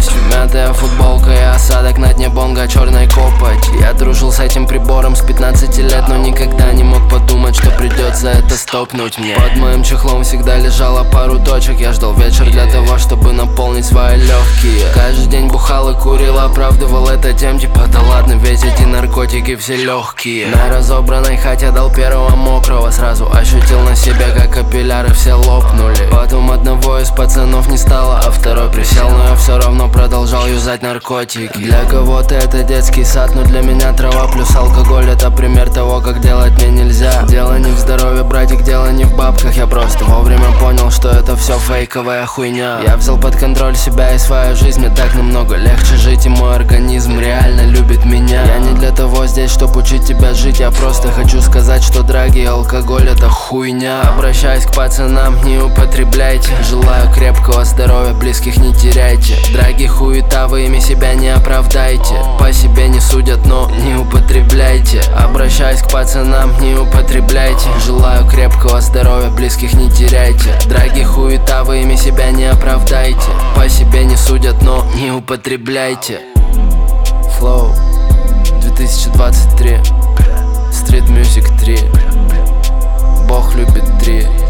полностью. Мятая футболка и осадок на дне бонга черной копоть. Я дружил с этим прибором с 15 лет, но никогда не мог подумать, что придется это стопнуть мне. Под моим чехлом всегда лежало пару точек. Я ждал вечер для того, чтобы наполнить свои легкие. Каждый день бухал и курил, оправдывал это тем типа: да ладно, ведь эти наркотики все легкие. На разобранной хате дал первого мокрого, сразу ощутил на себе, как капилляры все лопнули. Потом одного из пацанов не стало, а второй присел, но я все равно продолжал юзать наркотики. Для кого-то это детский сад, но для меня трава плюс алкоголь — это пример того, как делать мне нельзя. Дело не в здоровье, братик, дело не в бабках. Я просто вовремя понял, что это все фейковая хуйня. Я взял под контроль себя и свою жизнь. Мне так намного легче жить, и мой организм реально любит меня. Я не для того здесь, чтоб учить тебя жить. Я просто хочу сказать, что драги и алкоголь — это хуйня. Обращаясь к пацанам, не употребляйте. Желаю крепкого здоровья, близких не теряйте. Драги, хуета, вы ими себя не оправдайте. По себе не судят, но не употребляйте. Обращаясь к пацанам, не употребляйте. Желаю крепкого здоровья, близких не теряйте. Драги, хуета, вы ими себя не оправдайте. По себе не судят, но не употребляйте. Flow 2023, Street Music 3. Бог любит 3.